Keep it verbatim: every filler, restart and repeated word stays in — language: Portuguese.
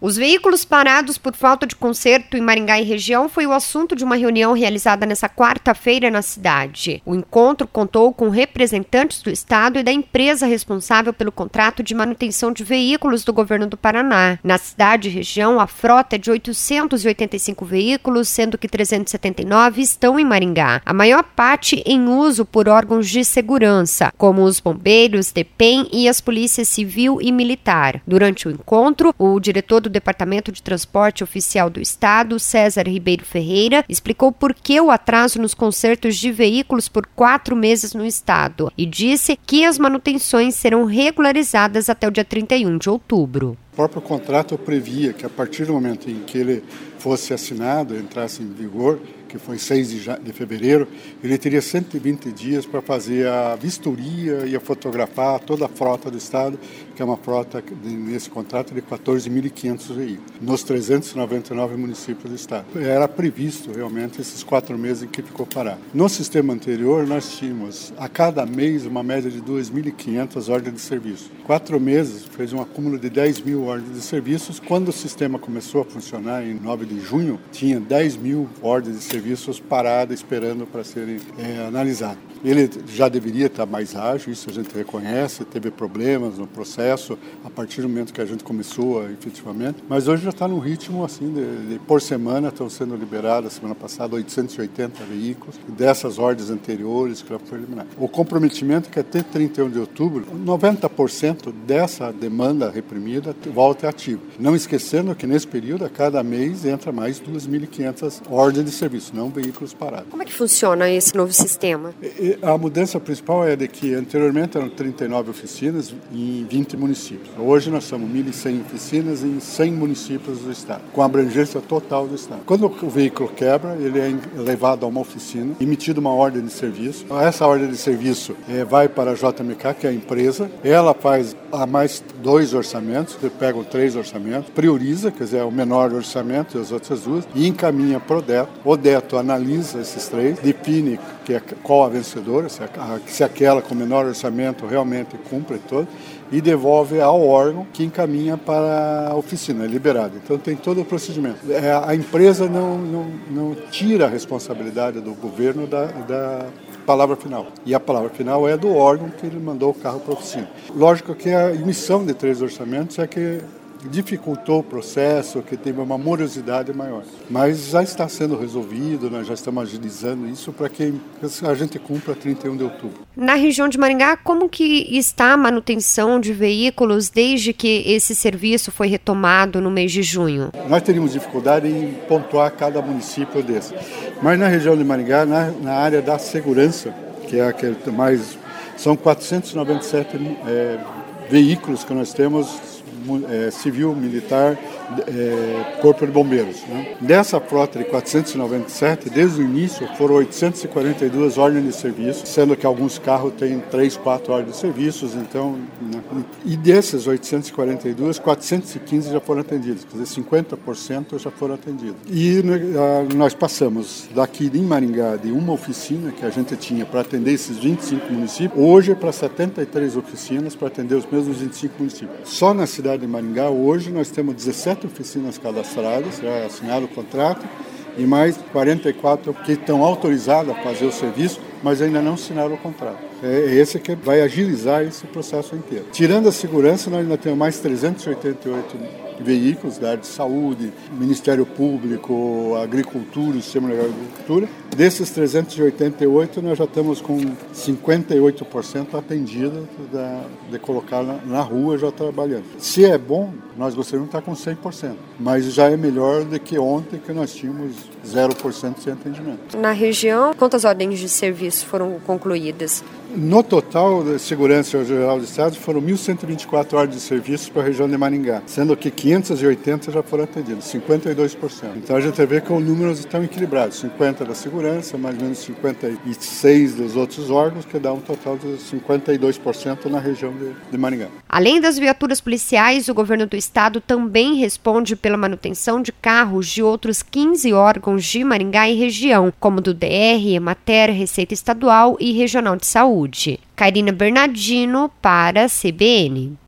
Os veículos parados por falta de conserto em Maringá e região foi o assunto de uma reunião realizada nesta quarta-feira na cidade. O encontro contou com representantes do Estado e da empresa responsável pelo contrato de manutenção de veículos do governo do Paraná. Na cidade e região, a frota é de oitocentos e oitenta e cinco veículos, sendo que trezentos e setenta e nove estão em Maringá. A maior parte em uso por órgãos de segurança, como os bombeiros, DEPEN e as polícias civil e militar. Durante o encontro, o diretor do Departamento de Transporte Oficial do Estado, César Ribeiro Ferreira, explicou por que o atraso nos consertos de veículos por quatro meses no Estado e disse que as manutenções serão regularizadas até o dia trinta e um de outubro. O próprio contrato previa que a partir do momento em que ele fosse assinado, entrasse em vigor, que foi seis de fevereiro, ele teria cento e vinte dias para fazer a vistoria e a fotografar toda a frota do Estado, que é uma frota, nesse contrato, de quatorze mil e quinhentos veículos, nos trezentos e noventa e nove municípios do Estado. Era previsto, realmente, esses quatro meses em que ficou parado. No sistema anterior, nós tínhamos, a cada mês, uma média de duas mil e quinhentas ordens de serviço. Quatro meses fez um acúmulo de dez mil ordens de serviços. Quando o sistema começou a funcionar, em nove de junho, tinha dez mil ordens de serviços serviços parados esperando para serem é, analisados. Ele já deveria estar mais ágil, isso a gente reconhece, teve problemas no processo a partir do momento que a gente começou efetivamente, mas hoje já está num ritmo assim, de, de, por semana estão sendo liberadas, semana passada, oitocentos e oitenta veículos, dessas ordens anteriores que já foi eliminado. O comprometimento é que até trinta e um de outubro, noventa por cento dessa demanda reprimida volta ativa. Não esquecendo que nesse período, a cada mês, entra mais duas mil e quinhentas ordens de serviço, não veículos parados. Como é que funciona esse novo sistema? E, A mudança principal é de que anteriormente eram trinta e nove oficinas em vinte municípios. Hoje nós somos mil e cem oficinas em cem municípios do Estado, com a abrangência total do Estado. Quando o veículo quebra, ele é levado a uma oficina, emitida uma ordem de serviço. Essa ordem de serviço é, vai para a J M K, que é a empresa. Ela faz a mais dois orçamentos, pegam três orçamentos, prioriza, quer dizer, é o menor orçamento e as outras duas, e encaminha para o D E T. O D E T analisa esses três, define que é, qual a vencedora, Se, a, se aquela com menor orçamento realmente cumpre todo, e devolve ao órgão que encaminha para a oficina, é liberado. Então tem todo o procedimento. É, a empresa não, não, não tira a responsabilidade do governo da, da palavra final. E a palavra final é do órgão que ele mandou o carro para a oficina. Lógico que a emissão de três orçamentos é que dificultou o processo, que teve uma morosidade maior. Mas já está sendo resolvido, nós já estamos agilizando isso para que a gente cumpra trinta e um de outubro. Na região de Maringá, como que está a manutenção de veículos desde que esse serviço foi retomado no mês de junho? Nós teríamos dificuldade em pontuar cada município desse. Mas na região de Maringá, na, na área da segurança, que é a que mais... São quatrocentos e noventa e sete é, veículos que nós temos, É, civil, militar, é, corpo de bombeiros. Né? Dessa frota de quatrocentos e noventa e sete, desde o início foram oitocentos e quarenta e duas ordens de serviço, sendo que alguns carros têm três, quatro ordens de serviços, então, né? E desses oitocentos e quarenta e dois, quatrocentos e quinze já foram atendidos, quer dizer, cinquenta por cento já foram atendidos. E uh, nós passamos daqui em Maringá de uma oficina que a gente tinha para atender esses vinte e cinco municípios, hoje é para setenta e três oficinas para atender os mesmos vinte e cinco municípios. Só na cidade de Maringá, hoje, nós temos dezessete oficinas cadastradas, já assinado o contrato, e mais quarenta e quatro que estão autorizadas a fazer o serviço, mas ainda não assinaram o contrato. É esse que vai agilizar esse processo inteiro. Tirando a segurança, nós ainda temos mais trezentos e oitenta e oito veículos da área de saúde, Ministério Público, Agricultura, Sistema de Agricultura. Desses trezentos e oitenta e oito, nós já estamos com cinquenta e oito por cento atendido da, de colocar na, na rua já trabalhando. Se é bom, nós gostaríamos de estar com cem por cento, mas já é melhor do que ontem, que nós tínhamos zero por cento sem atendimento. Na região, quantas ordens de serviço foram concluídas? No total, da Segurança Geral do Estado, foram mil cento e vinte e quatro ordens de serviços para a região de Maringá, sendo que quinhentos e oitenta já foram atendidas, cinquenta e dois por cento. Então a gente vê que os números estão equilibrados, cinquenta da segurança, mais ou menos cinquenta e seis dos outros órgãos, que dá um total de cinquenta e dois por cento na região de, de Maringá. Além das viaturas policiais, o governo do estado também responde pela manutenção de carros de outros quinze órgãos de Maringá e região, como do D R, Emater, Receita Estadual e Regional de Saúde. Karina Bernardino para a C B N.